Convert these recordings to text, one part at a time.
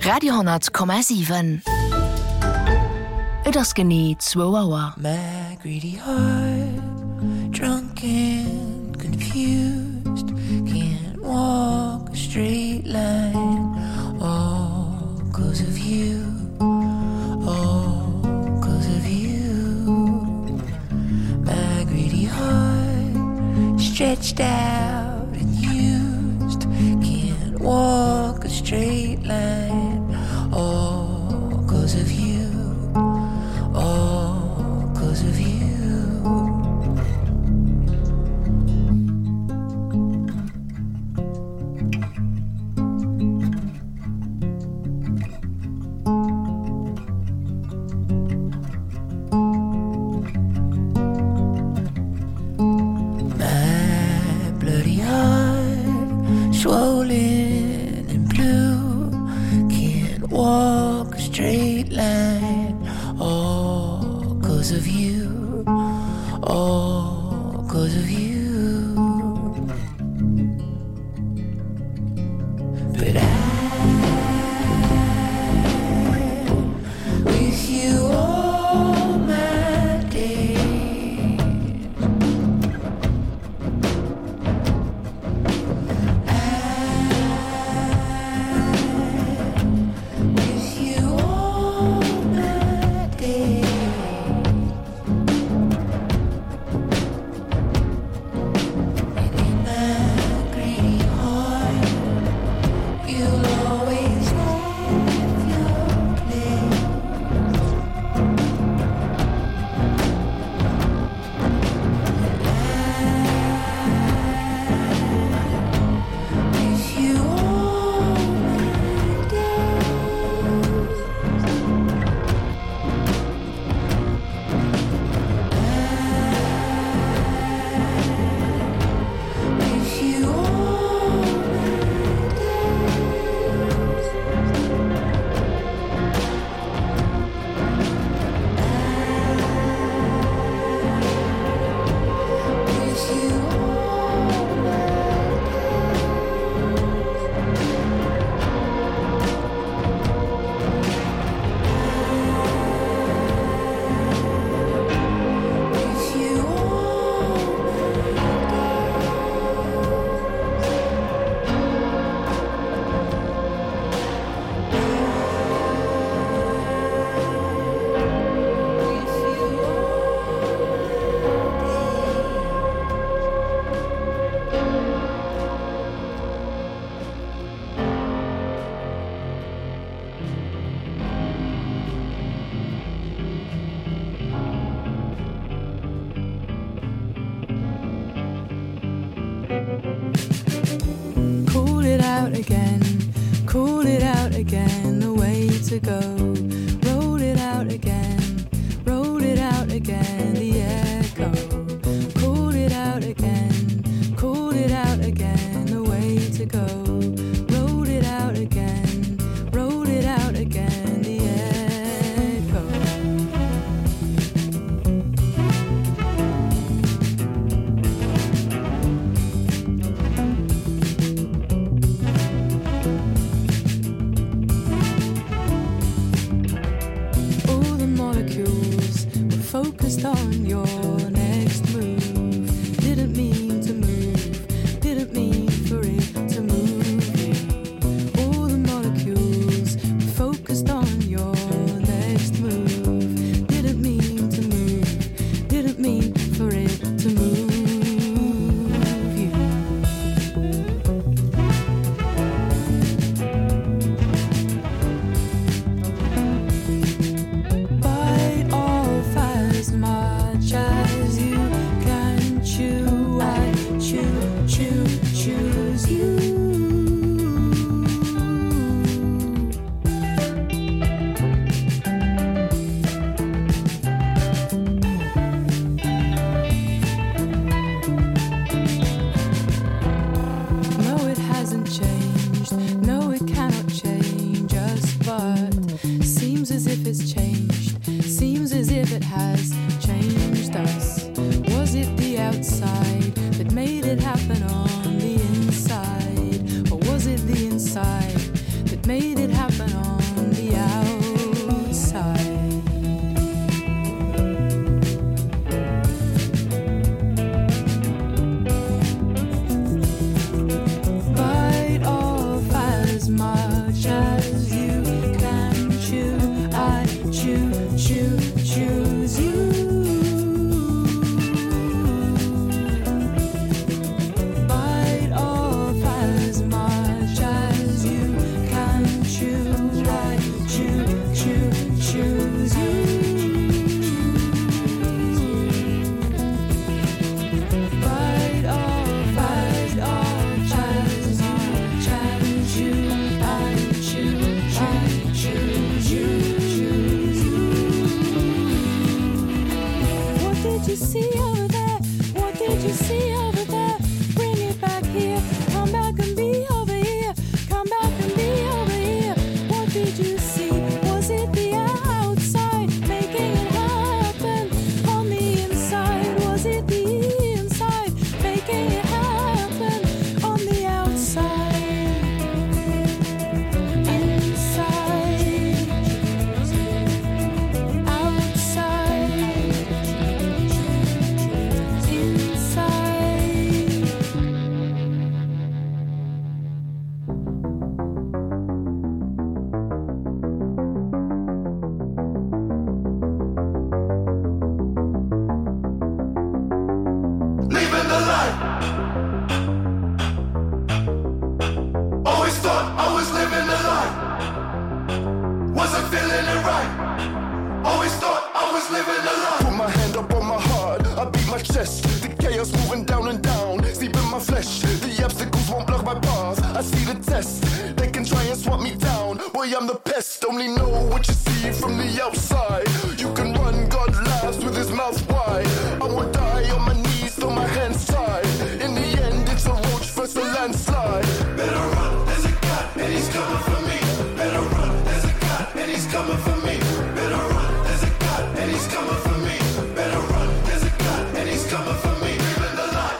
Radio 10,7. Et ass genie 2 Auer. My greedy heart, drunk and confused, can't walk a straight line, all 'cause of you, all 'cause of you. My greedy heart, stretched out and used, can't walk a straight line, all 'cause of you, all 'cause of you. My bloody heart, swollen and blue, can't walk a straight line, all 'cause of you, all 'cause of you. But with you all my days, with you all my days. And in my greedy heart, you'll always have your place. With you all my days. With you all my days. With you all with you Call it out again, the way to go. Roll it out again, the echo. Call it out again, the way to go. Roll it out again, the echo. All the molecules were focused on your next move. Didn't mean to move, didn't mean for it to move you. All the molecules were focused on your next move. Didn't mean to move, didn't mean for it to move you. Bite off as much as you can chew. I choose you. No, it hasn't changed. No, it cannot change us, but seems as if it's changed. Seems as if it has changed us. Was it the outside that made it happen on the inside? Or was it the inside that made it happen on my chest. The chaos moving down and down, deep in my flesh. The obstacles won't block my path. I see the test. They can try and swat me down. Boy, I'm the pest. Only know what you see from the outside. You can run, God laughs with his mouth wide. I won't die on my knees, throw my hands tied. In the end, it's a roach versus a landslide. Better run, there's a God, and he's coming for me. Better run, there's a God, and he's coming for me. Better run, there's a God, and he's coming for me. Better run, there's a God, and he's coming for me. Living the life.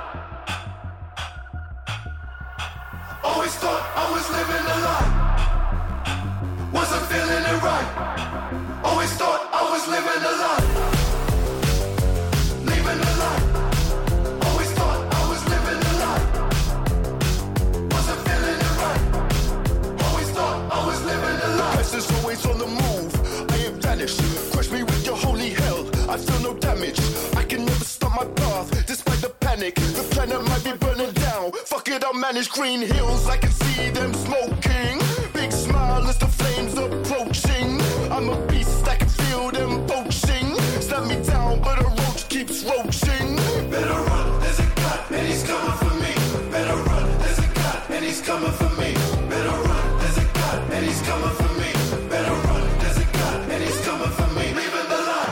Always thought I was living the life. Wasn't feeling it right. Always thought I was living the life. Leaving the life. Always thought I was living the life. Wasn't feeling it right. Always thought I was living the life. Pest is always on the move. I ain't vanished. Crush me with your holy hell. I feel no damage. I can never stop my path, despite the panic. The planet might be burning down. Fuck it, I'll manage green hills. I can see them smoking. Big smile as the flames approaching. I'm a beast, I can feel them poaching. Snap me down, but a roach keeps roaching. Better run, there's a God, and he's coming for me. Better run, there's a God, and he's coming for me. Better run, there's a God, and he's coming for me. Better run, there's a God, and he's coming for me. Leaving the line.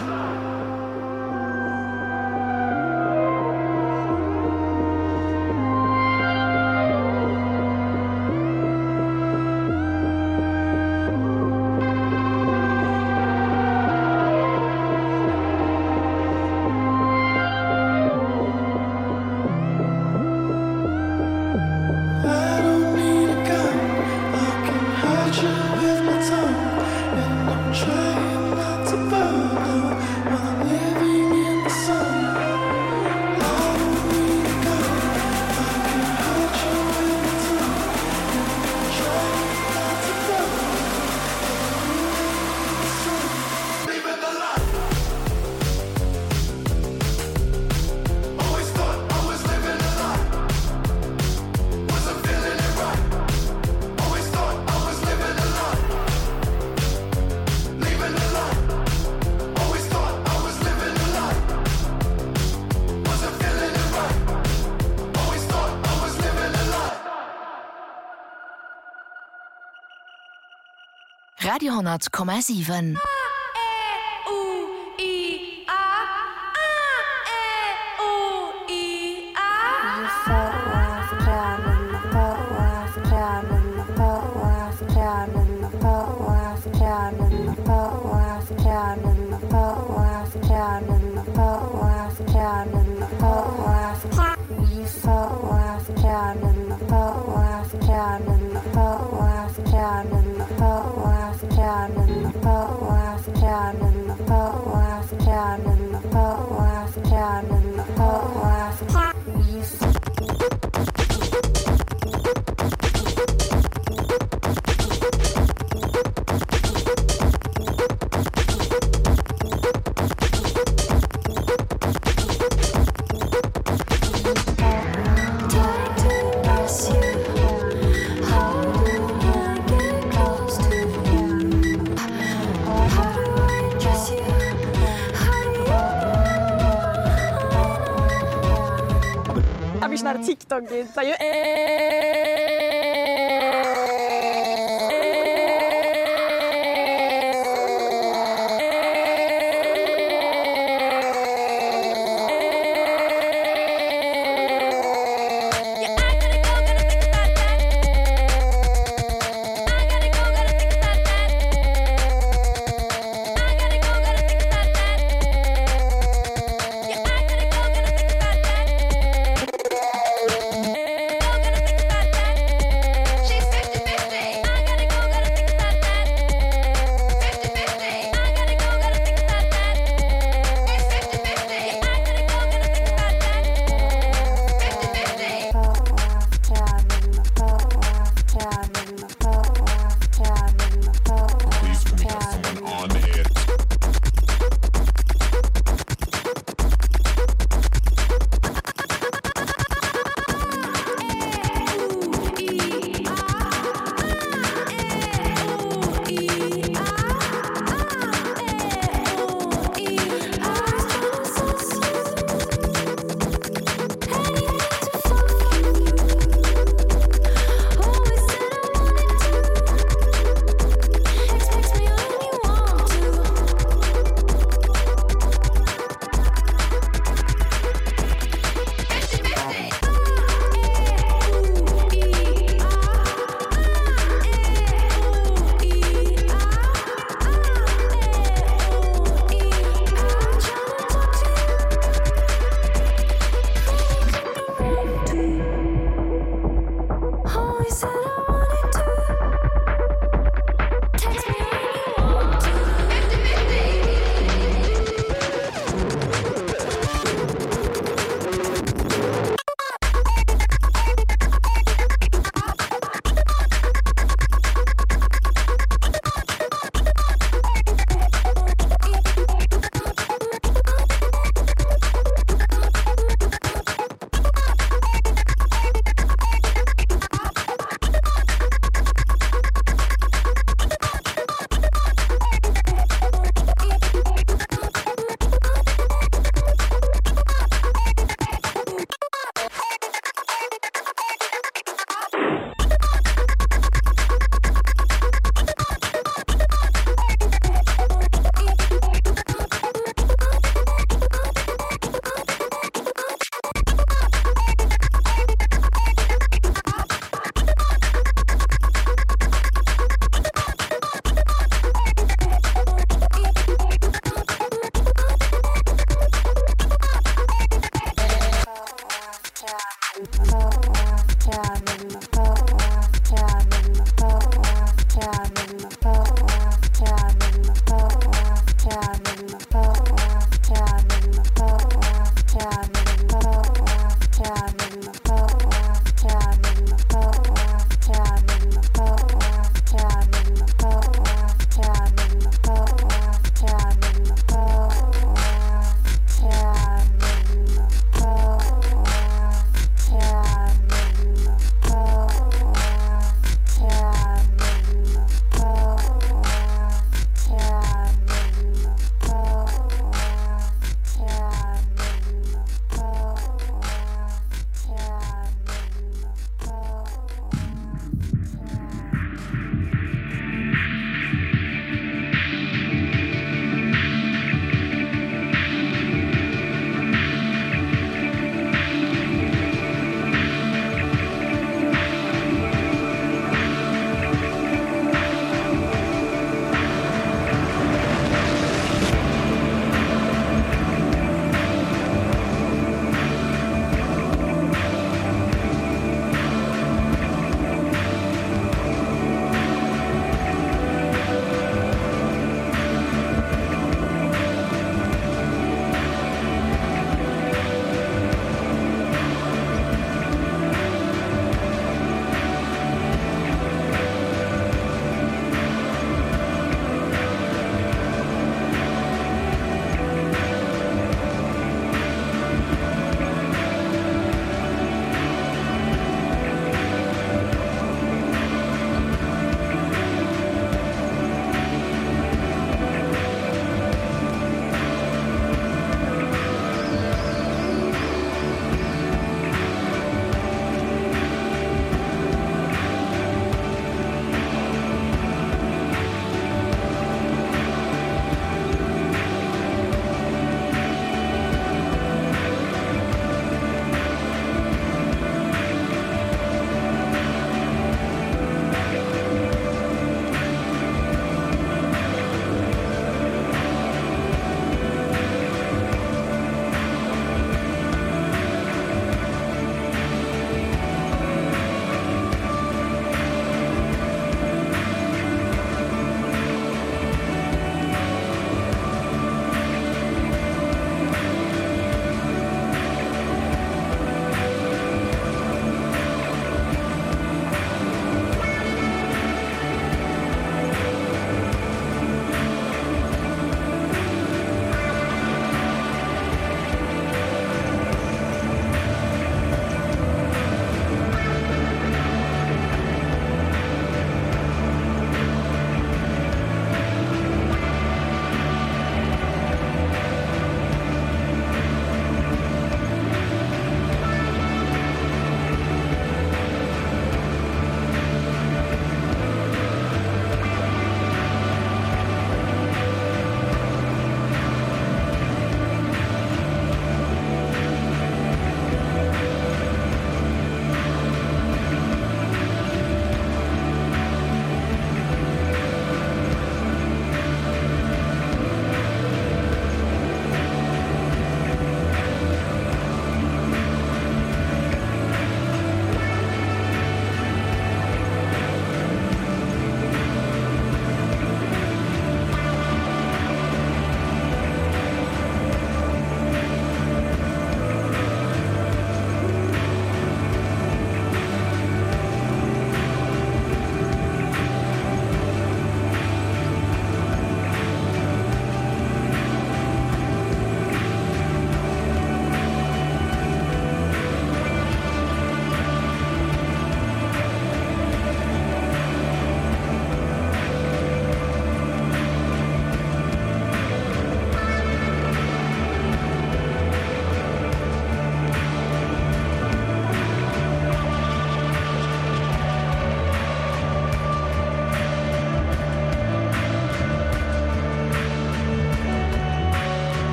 Radio 100,7. Habe ich nach TikTok geht. Oh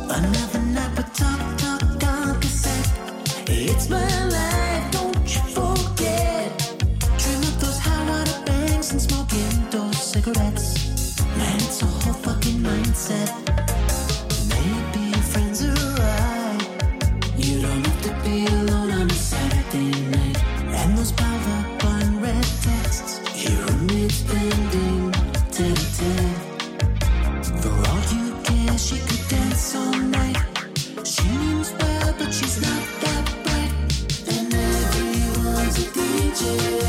Another night, but talk is set. It's my life, don't you forget. Dream of those high water bangs and smoking those cigarettes. Man, it's a whole fucking mindset. Maybe your friends are right. You don't have to be alone on a Saturday night. And those PowerPoint red texts, your roommate's spending tit-a-tit. For all you care, she could dance all night. She means well, but she's not that bright. And everyone's a DJ.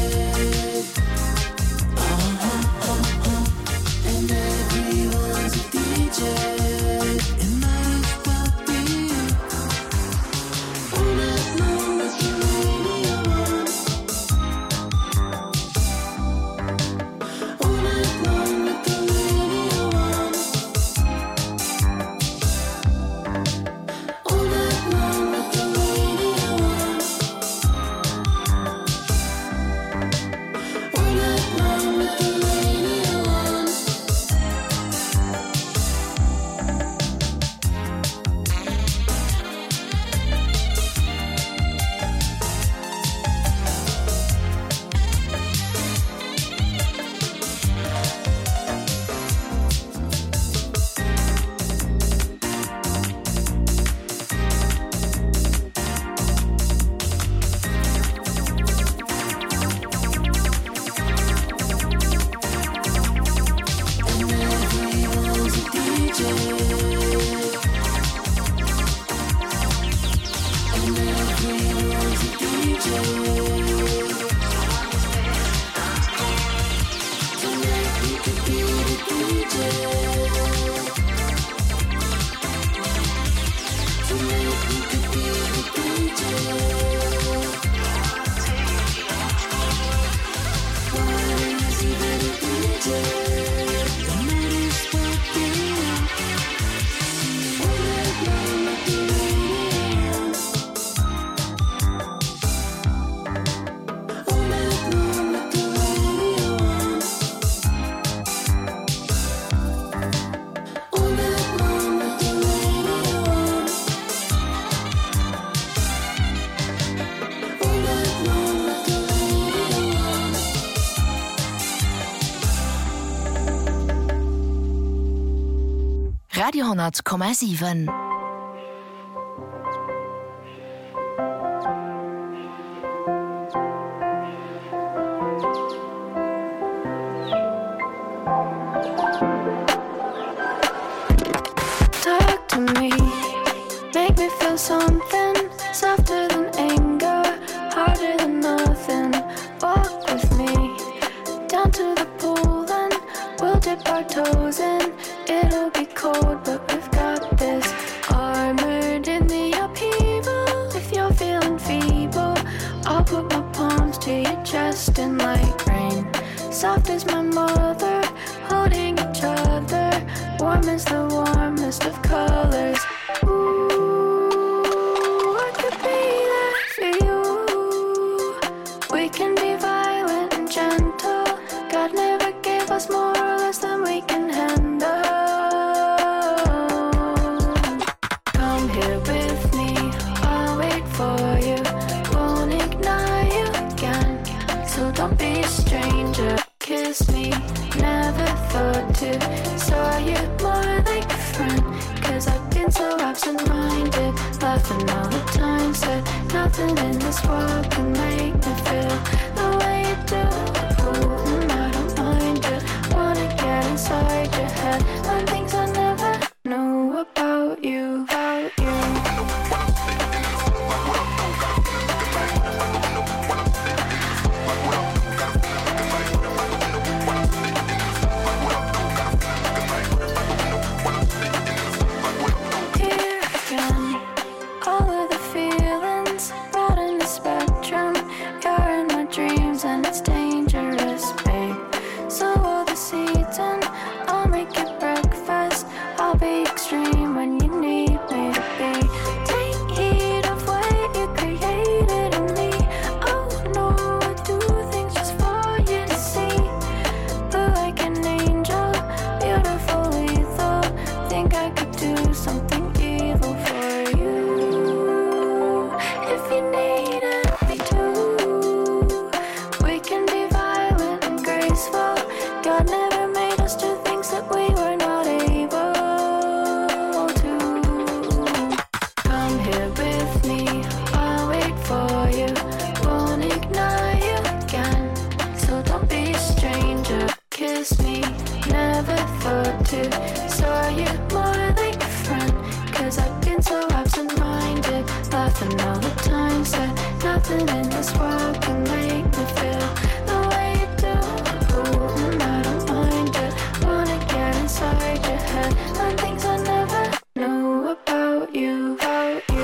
And everyone's a DJ. It might as well be you. All night long with the radio on. All night long with the radio on. All night long with the radio on. All night long with the radio on. And everyone's a DJ. And everyone's a DJ. Tonight you could be the DJ. Tonight you could be the DJ. Why is he the DJ? The night is well being. All night long with the radio on. All night long with the radio on. All night long with the radio on. All night long with the radio on. Radiohonnerz,7. Talk to me, make me feel something softer than anger, harder than nothing. Walk with me down to the pool, then we'll dip our toes in. It'll be cold, but we've got this. Armored in the upheaval. If you're feeling feeble, I'll put my palms to your chest in light rain. Soft as my mother, holding each other. Warm as the warmest of colors. Ooh, I could be there for you. We can be violent and gentle. God never gave us more or less than we can handle. Come here with me, I'll wait for you. Won't ignore you again, so don't be a stranger. Kiss me, never thought to. Saw you more like a friend, 'cause I've been so absent-minded. Laughing all the time, said nothing in this world can make me feel the way you do. Ooh, I don't mind it. Wanna get inside your head, learn things I never knew about you, about you. Here again, all of the feelings, right in the spectrum. You're in my dreams and it's dangerous. I know the times that nothing in this world can make me feel the way you do. Ooh, and I don't mind it. Wanna get inside your head and things I never knew about you, about you.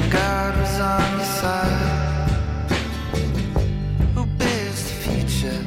God was on your side. Who builds the future?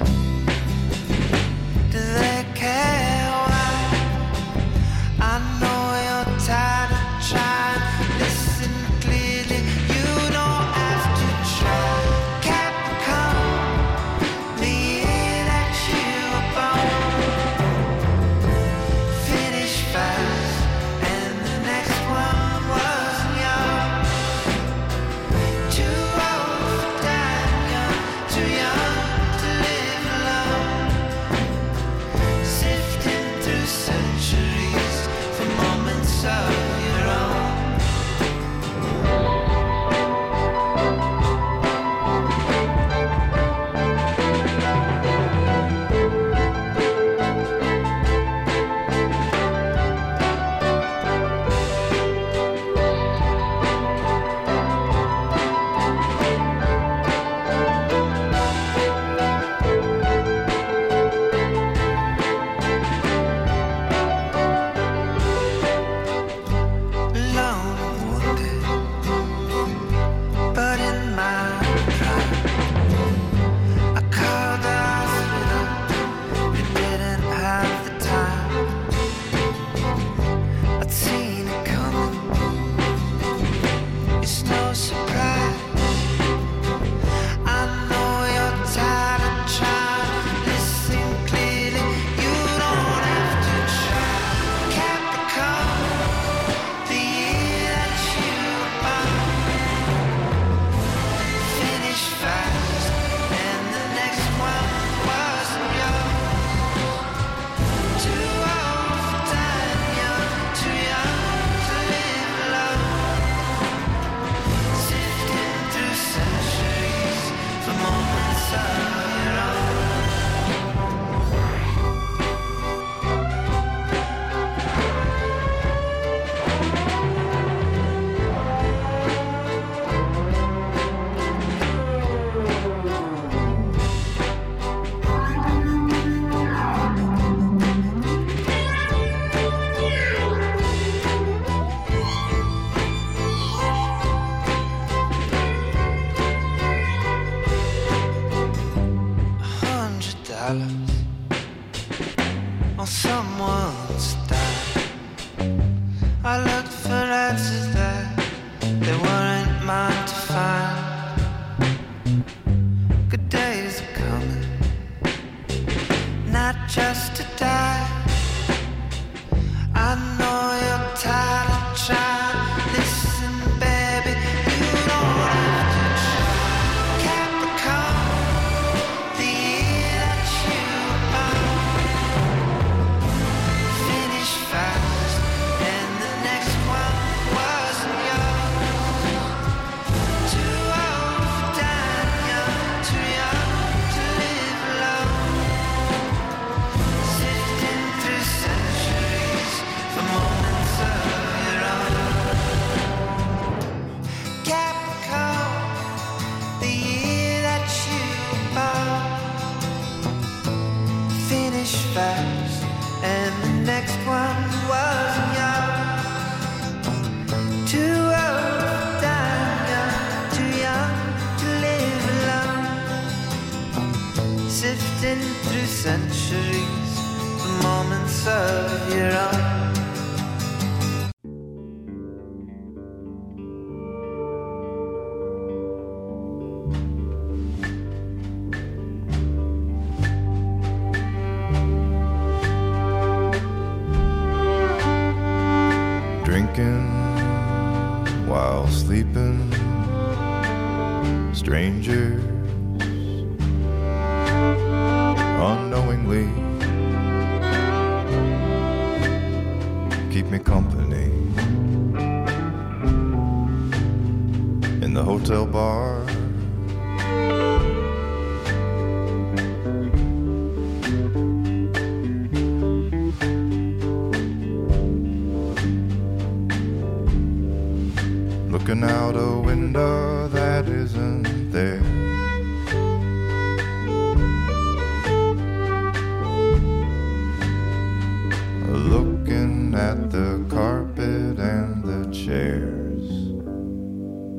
Do they care why? I know you're tired of trying. Listen clearly, you don't have to try. Capricorn, the year that you were born. Finish fast, and the next one wasn't yours. Too old for dying young, too young to live alone. Sifting through centuries for moments of your own. Alone and wounded, but in my pride, I called the hospital. You didn't have the time. I'd seen it coming. It's no surprise. I know you're tired of trying. Listen clearly, you don't have to try. Capricorn, the year that you were born. Finish fast, and the next one wasn't yours. Too old for dying young, too young to live alone. Sifting through centuries for moments of your own. $100 on someone's dime. I looked for answers that they weren't mine to find. Good days are coming, not just to die. I know you're tired of trying. Listen, baby, you don't have to try. Capricorn, the year that you were born. Finish fast, and the next one wasn't yours. Too old for dying young, too young to live alone. Sifting through centuries for moments of your own. Capricorn, the year that you were born. Finish fast, and the next one wasn't yours. Too old for dying young, too young to live alone. Sifting through centuries for moments of your own. Drinking while sleeping, strangers unknowingly keep me company in the hotel bar. Looking out a window that isn't there. Looking at the carpet and the chairs.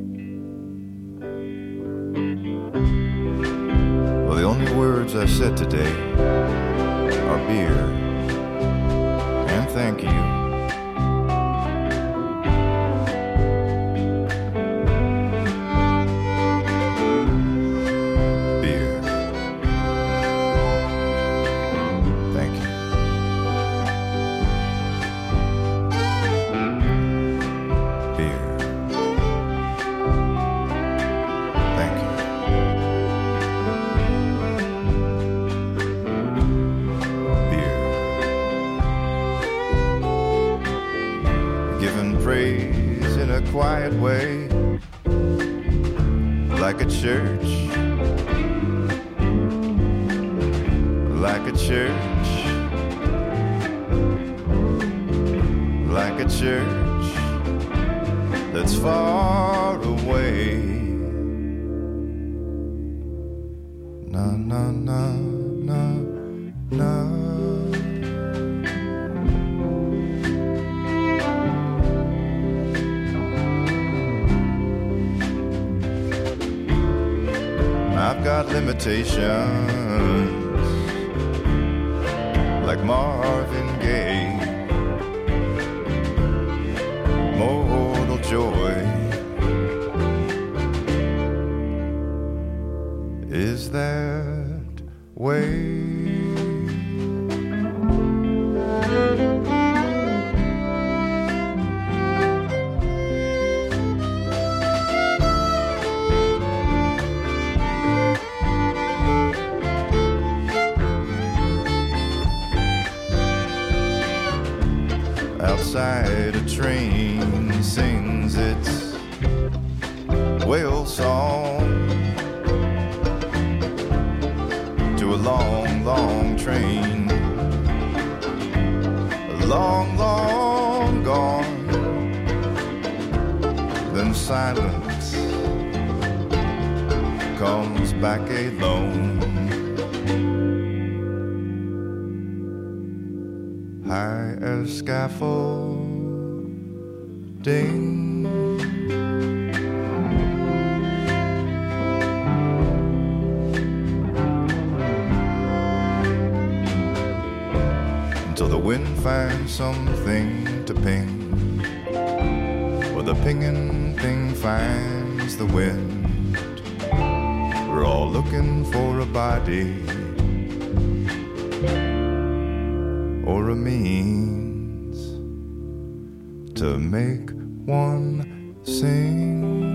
today are beer and thank you. Beer. Thank you. Beer. Thank you. Beer. Giving praise in a quiet way, like a church, like a church, like a church that's far away. Na na na na na. I've got limitations, like Marvin Gaye. Mortal joy is that way. Outside a train sings its whale song to a long, long train, long, long gone. Then silence comes back alone. High as scaffolding, until the wind finds something to ping, or the pinging thing finds the wind. We're all looking for a body or a means to make one sing.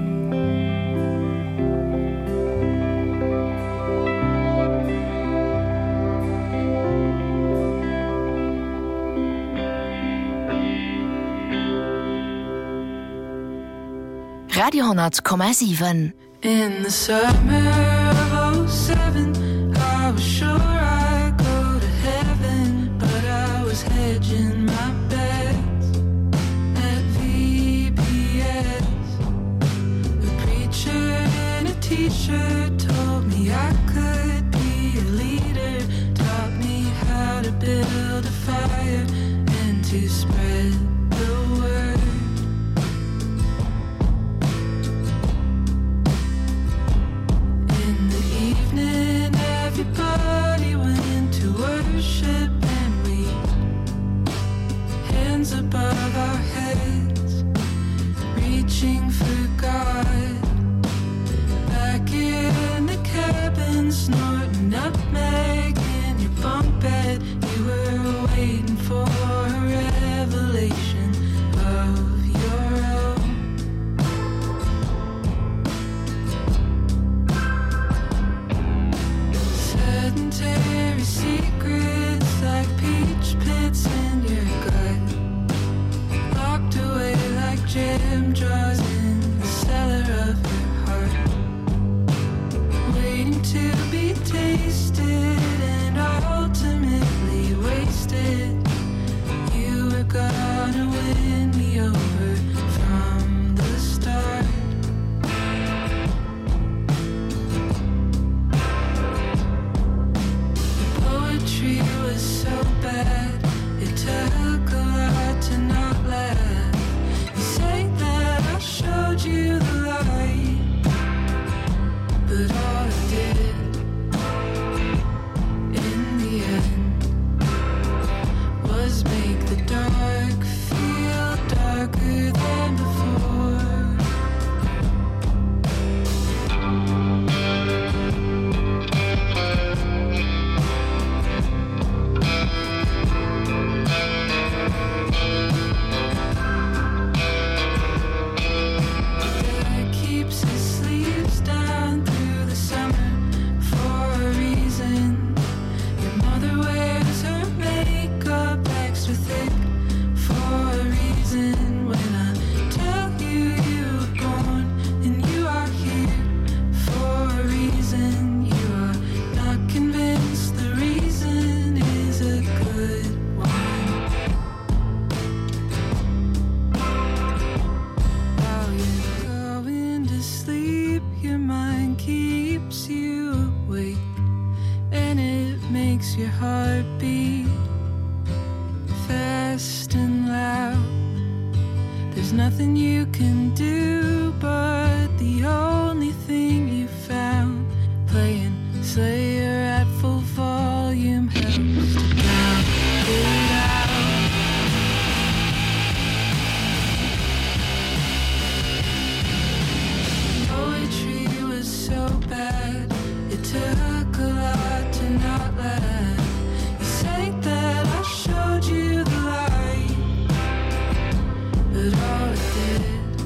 Radio 100,7. In the summer of 07, I was sure I'd go to heaven, but I was hedging my bets at VBS. A preacher in a t-shirt told me I could be a leader, taught me how to build a fire and to spread the word. Everybody went to worship and we hands above our heads, reaching for God. Back in the cabin, snorting nutmeg in your bunk bed, you were waiting for a revelation of your own. Sedentary secrets like peach pits in your gut, locked away like jam jars in the cellar of your heart, waiting to be tasted and ultimately wasted. You were gonna win me over from the start. Poetry was so bad, it took a lot to not laugh. You sang that I showed you the light, heartbeat fast and loud. There's nothing you can do, but the only thing you found, playing Slayer at full volume, helps to drown it out. Poetry was so bad, it took a lot to not laugh. You sang that I showed you the light, but all it did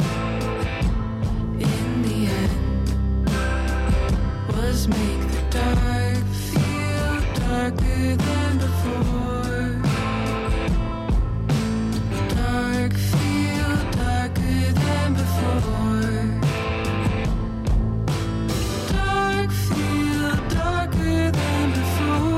in the end was make the dark feel darker than before. Dark feel darker than before. Dark feel darker than before.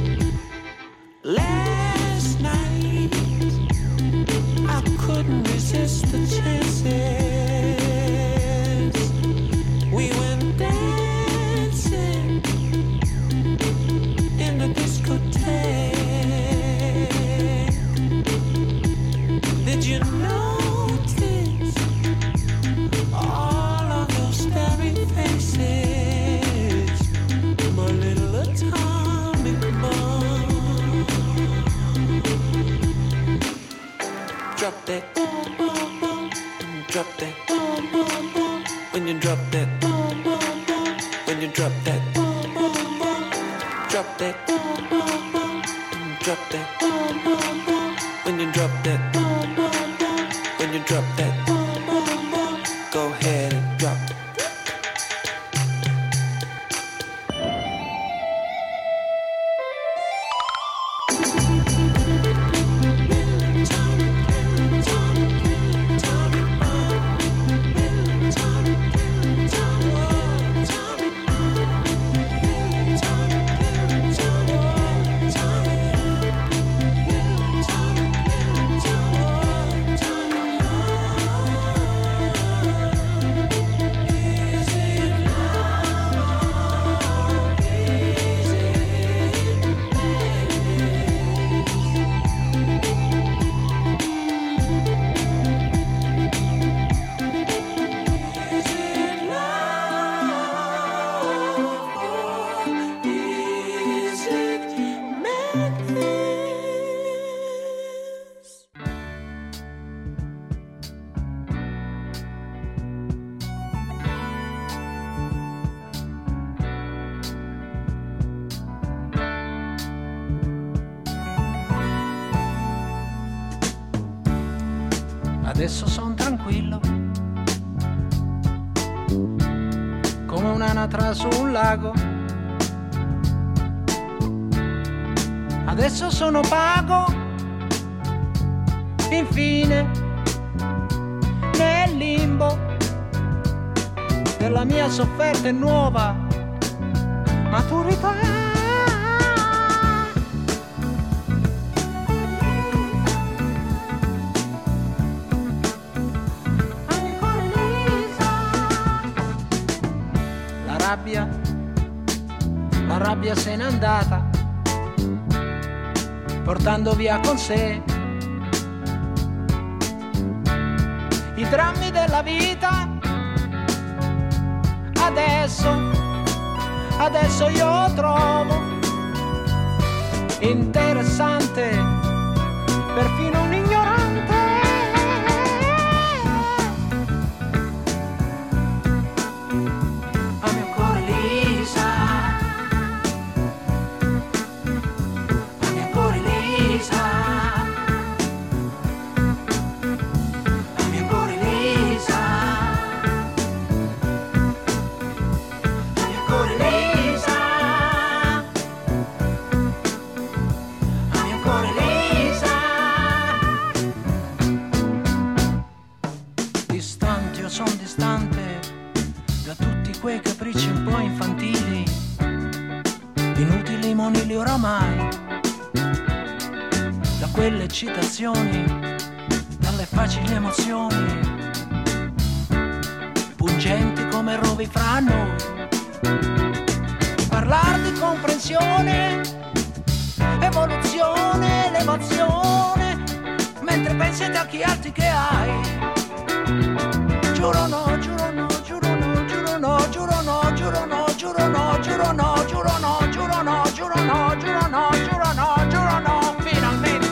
Last night I couldn't resist. drop that, drop that, when you drop that, when you drop that, go ahead and drop it. Adesso son tranquillo, come un'anatra su un lago. Adesso sono pago, infine, nel limbo della mia sofferta e nuova maturità. La rabbia se n'è andata, portando via con sé i drammi della vita. Adesso io trovo interessante perfino un ignorante. Quelle citazioni, dalle facili emozioni, pungenti come rovi fra noi. Parlar di comprensione, evoluzione, elevazione, mentre pensi agli occhi alti che hai. Giuro no, giuro no, giuro no, giuro no, giuro no, giuro no, giuro no, giuro no, giuro no, giuro no, giuro no, giuro no, giuro no, giuro no, finalmente.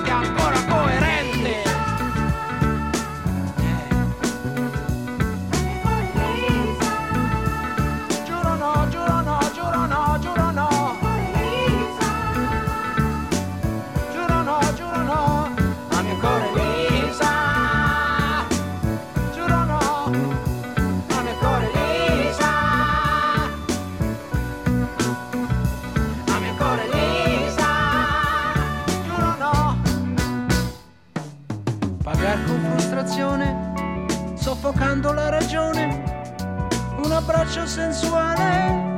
Soffocando la ragione, un abbraccio sensuale,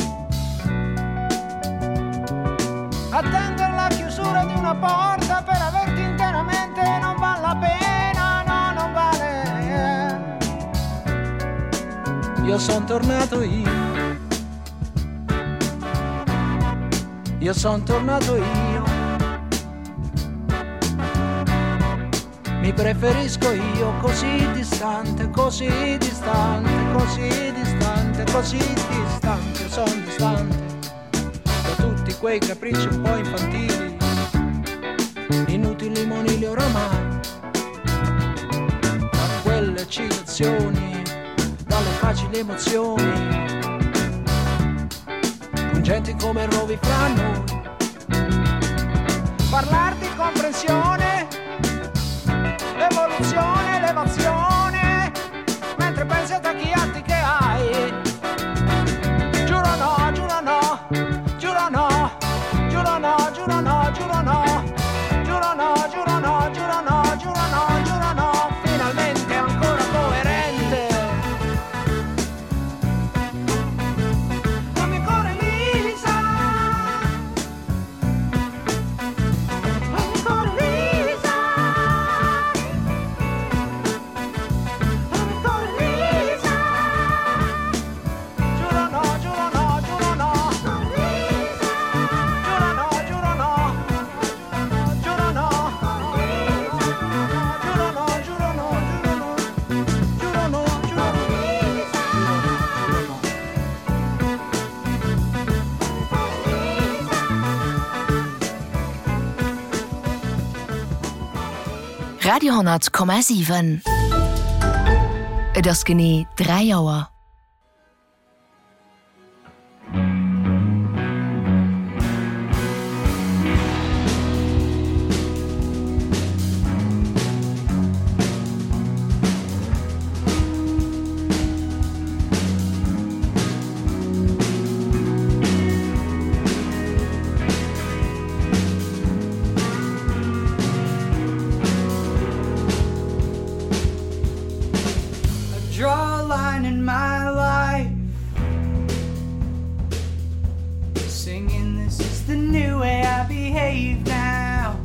attendere la chiusura di una porta per averti interamente non vale la pena, no, non vale. Io son tornato io son tornato io. Mi preferisco io così distante, così distante, così distante, così distante, son distante da tutti quei capricci un po' infantili, inutili monili oramai, da quelle citazioni, dalle facili emozioni, sorgenti come rovi fra noi. Parlar di comprensione, evoluzione, elevazione, mentre pensi a tanti atti che hai. Giuro no, giuro no, giuro no, giuro no, giuro no, giuro no, giuro no, giuro no, giuro no, giuro no, giuro no, finalmente ancora coerente. Come cuore Lisa, come cuore Lisa, come cuore Lisa. Giuro no, giuro no, giuro no, giuro no, giuro no, giuro no, giuro no, giuro no, giuro no, giuro no, giuro no. Radio 10,7. Et ass genie 3 Joer. Draw a line in my life, singing this is the new way I behave now,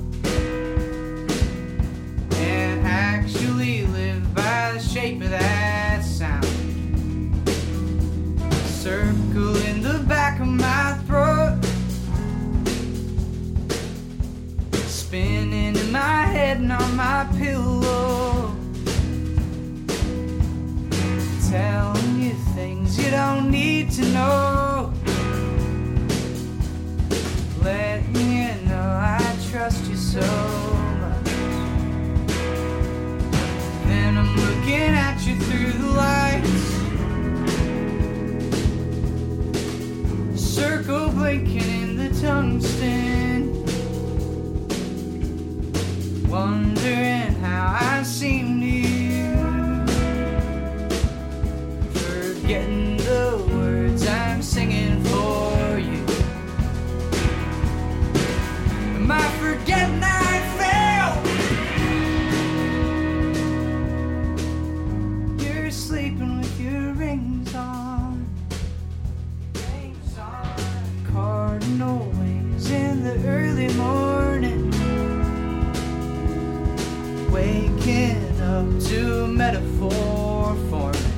and actually live by the shape of that sound. Circle in the back of my throat, spinning in my head and on my pillow, telling you things you don't need to know, letting you know I trust you so much. Then I'm looking at you through the lights, circle blinking in the tungsten, wondering how I seem to you, forgetting the words I'm singing for you. Am I forgetting I failed? You're sleeping with your rings on, cardinal wings in the early morning, waking up to a metaphor forming.